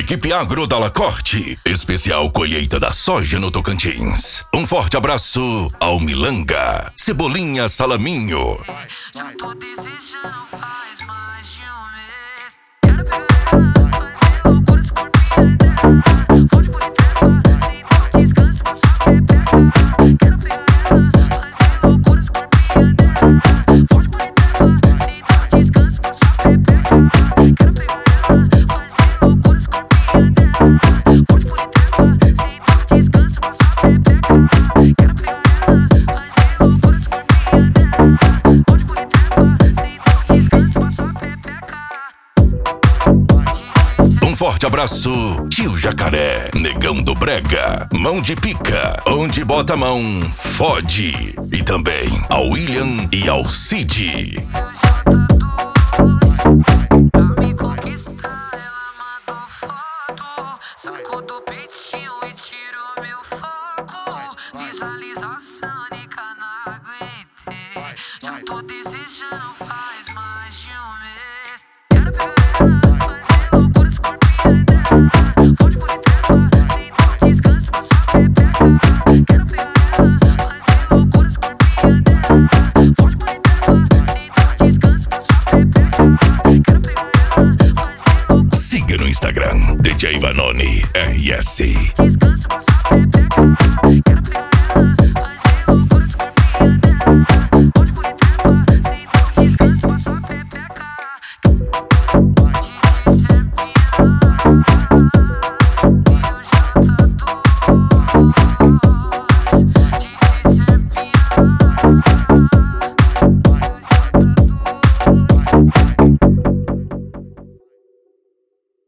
Equipe Agro da Lacorte, especial colheita da soja no Tocantins. Um forte abraço ao Milanga, Cebolinha Salaminho. Já tô desejando faz mais de um mês. Quero pegar, fazer loucura, escorpião dela. Forte por inteira, sem dar descanso, pra sua pepeca. Quero pegar, fazer loucura, escorpião dela. Forte por inteira, sem dar descanso, pra sua pepeca. Quero pegar, fazer loucura, escorpião dela. Forte por inteira, sem dar descanso, pra sua pepeca. Quero pegar, fazer loucura, escorpião dela. Forte por inteira, sem dar descanso, pra sua pepeca. Um forte abraço, tio Jacaré, Negão do Brega, Mão de Pica, onde bota a mão, fode. E também ao William e ao Cid. Eu já tatuou pra me conquistar. Ela mandou foto, sacou do peitinho e tirou meu foco. Visualização, nica, não aguentei. Já tô desejando faz mais de um mês. Quero pegar, fazer loucura, escorpião dela. Forte por inteira, sem dar descanso, pra sua pepeca. Quero pegar, fazer loucura, escorpião dela. Forte por inteira, sem dar descanso, pra sua pepeca. Quero pegar, fazer loucura, Siga no Instagram, DJ Vanoni RS. descanso, pra sua pepeca. Quero